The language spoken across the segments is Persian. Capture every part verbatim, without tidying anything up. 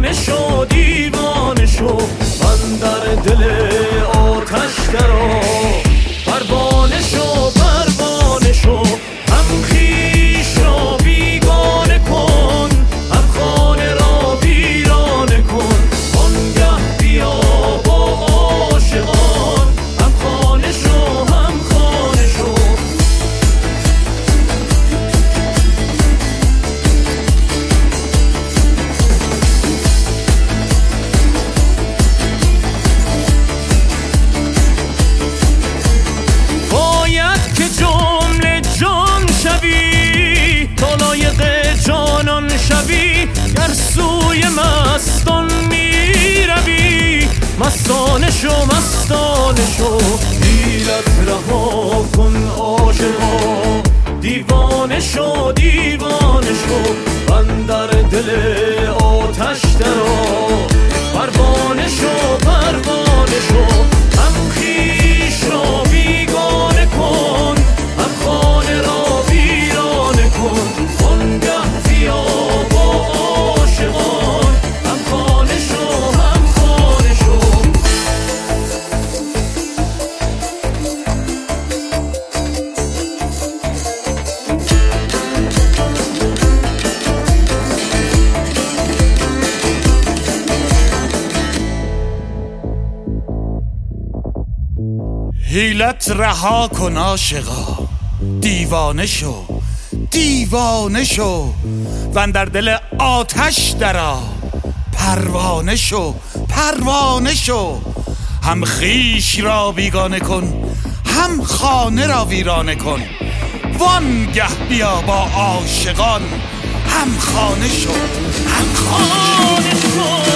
پروانه شو دیوانه شو من در دل آتش درآ پروانه شو پروانه شو هم خویش را بیگانه کن هم خانه را ویرانه کن آنگه بیا با عاشقان هم خانه شو هم خانه شو باید که جمله جان شوی تا لایق جانان شوی گر سوی مستان می روی مستانه شو مستانه شو حیلت رها کن عاشقا دیوانه شو دیوانه شو من در دل آتش درآ پروانه شو پروانه شو هم خویش را بیگانه کن هم خانه را ویرانه کن آنگه بیا با عاشقان هم خانه شو هم خانه شو حیلت رها کن عاشقا دیوانه شو دیوانه شو و در دل آتش درآ پروانه شو پروانه شو هم خویش را بیگانه کن هم خانه را ویرانه کن وانگه بیا با عاشقان هم خانه شو هم خانه شو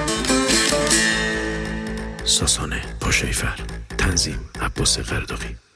ساسانه پاشایفر تنظیم عباس قرداقی